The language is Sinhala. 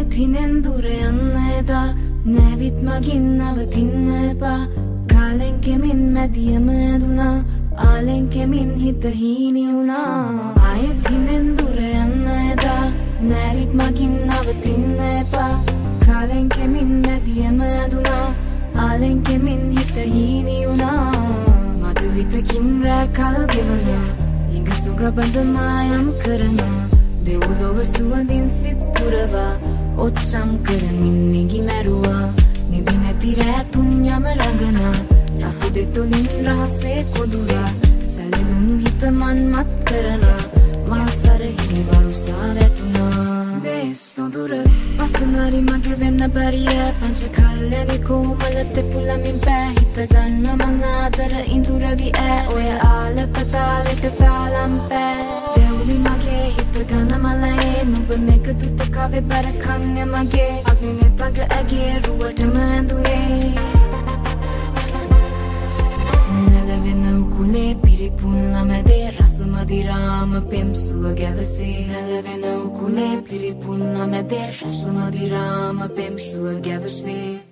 ආයෙත් හිනෙන් දුර යන්න එදා නැවිත් මගින් නවතින්න එපා කාලෙන් කෙමින් මැදියම ඇදුනා ආලෙන් කෙමින් හිත හීනි වුණා ආයෙත් හිනෙන් දුර යන්න එදා නැවිත් මගින් නවතින්න එපා කාලෙන් කෙමින් මැදියම ඇදුනා ආලෙන් කෙමින් හිත හීනි වුණා මතු හිතකින් රැ කල් ගෙවනා ඉඟ සුගබඳ මායම් කරනා දෙව්ලොව සුවඳින් සිත් පුරවා ඔච්චම් කරමින් නිගි මැරුවා නිදි නැති රෑ තුන් යම රඟනා රතු දෙතොලින් රහසේ කොදුරා සැලලුණු හිත මන්මත් කරනා මා සරහිනි වරුසා වැටුණා සොඳුර පස්සනාරි මගේ වෙන්න බැරිය පංච කල්යනි කෝමල තෙපුලමින් පෑ හිත ගන්න මං ආදර ඉඳුරවි ඈ ඔය ආල පතාලෙට පාලම් පෑ දෙවුලි මගේ හිත ගන්න මලයේ නුඹ මේක දුත කවේ බර කන්නේ මගේ අග්නිනේ තග ඇගේ රුවටම ඇඳුනේ නැලවෙන උකුලේ පිරිපුන් ළමැදේ රසමදිරාම පෙම්සුව ගැවසේ නැලවෙන උකුලේ පිරිපුන් ළමැදේ රසමදිරාම පෙම්සුව ගැවසේ